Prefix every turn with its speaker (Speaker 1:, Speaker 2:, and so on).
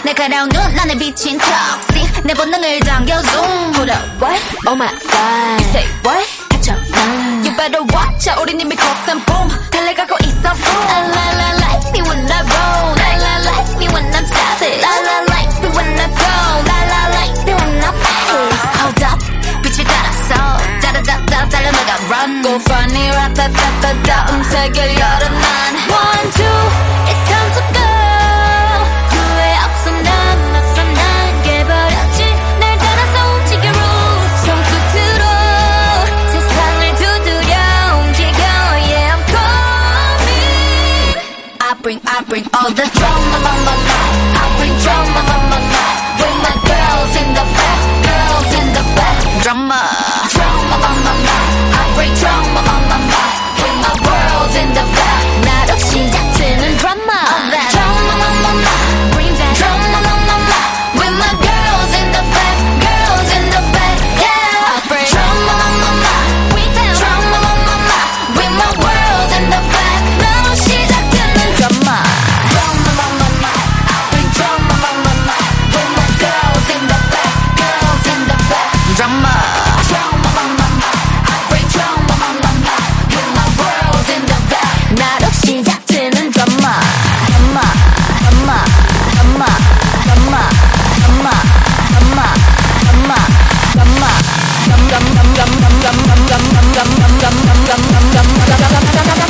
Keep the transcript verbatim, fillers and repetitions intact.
Speaker 1: 내 가려운 눈 안에 비친 턱 내 본능을 당겨 zoom Hold up, what? Oh my god You say what? catch up mm. You better watch out 우린 이미 coast boom 달려가고 있어 boom La la la like me when I roll La la like me when I'm savage La la like me when I go La la like me when I pace Hold up 빛을 따라서 짜라짜라 달려나가 run Go funny 라따따따따 음색을 열어 난 One, two, it's time to go 후회 없어 난 맞서 난 깨버렸지 날 따라서 움직여 roots 손끝으로 세상을 두드려 움직여 Yeah I'm coming I bring, I bring all the drama on my life I bring drama on my life With my girls in the back Girls in the back Drama Drama on my life I bring drama on my life With my worlds in the back 나로 시작되는 drama All that drama on my life Bring that drama on my life With my girls in the back Girls in the back Yeah I bring drama on my life Bring that drama on my life With my worlds in the back 나로 시작되는 drama Drama on my life I bring drama on my life With my girls in the back Girls in the back Drama Drama on my life I bring drama on my life With my worlds in the back 나로 시작되는 drama Drama Drama Drama Drama Drama Drama Drama Drama Dum dum dum dum dum dum dum dum dum dum dum dum dum dum dum dum